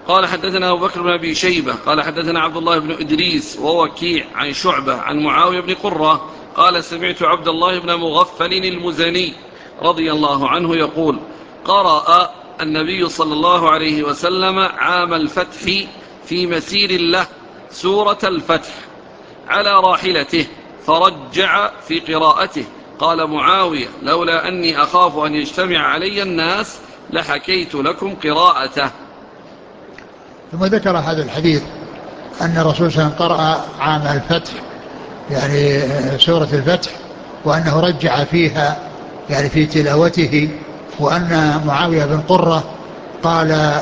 قال حدثنا أبو بكر بن أبي شيبة قال حدثنا عبد الله بن إدريس ووكيع عن شعبة عن معاوية بن قرة قال سمعت عبد الله بن مغفل المزني رضي الله عنه يقول قرأ النبي صلى الله عليه وسلم عام الفتح في مسير له سورة الفتح على راحلته فرجع في قراءته. قال معاوية لولا أني أخاف أن يجتمع علي الناس لحكيت لكم قراءته. ثم ذكر هذا الحديث أن الرسول صلى الله عليه وسلم قرأ عام الفتح يعني سورة الفتح وأنه رجع فيها يعني في تلاوته، وأن معاوية بن قرة قال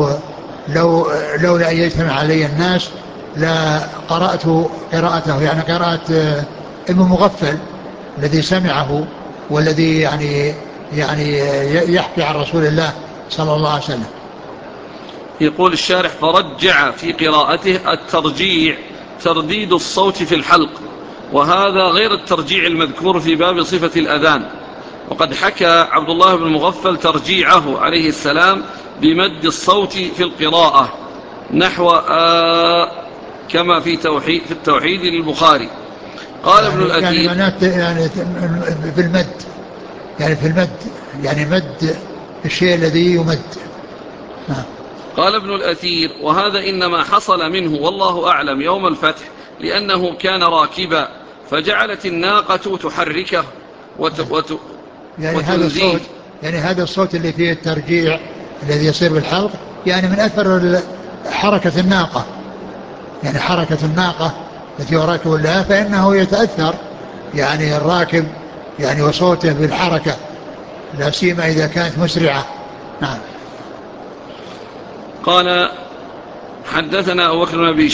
لولا أن يجتمع علي الناس لا قرأت قراءته، يعني قراءة ابن مغفل الذي سمعه والذي يعني يحكي عن رسول الله صلى الله عليه وسلم. يقول الشارح فرجع في قراءته الترجيع ترديد الصوت في الحلق، وهذا غير الترجيع المذكور في باب صفة الأذان. وقد حكى عبد الله بن مغفل ترجيعه عليه السلام بمد الصوت في القراءة نحو كما في التوحيد للبخاري. قال ابن الأثير يعني في المد، يعني في المد، يعني مد الشيء الذي يمد. قال ابن الأثير وهذا إنما حصل منه والله أعلم يوم الفتح لأنه كان راكبا فجعلت الناقة تحركه يعني هذا وتنزيه. الصوت، يعني هذا الصوت اللي فيه الترجيع الذي يصير بالحلق يعني من أثر حركة الناقة، يعني حركة الناقة التي يراكب لها فإنه يتأثر يعني الراكب يعني وصوته بالحركة، لا سيما إذا كانت مسرعة. نعم. قال حدثنا أبو بكر بن أبي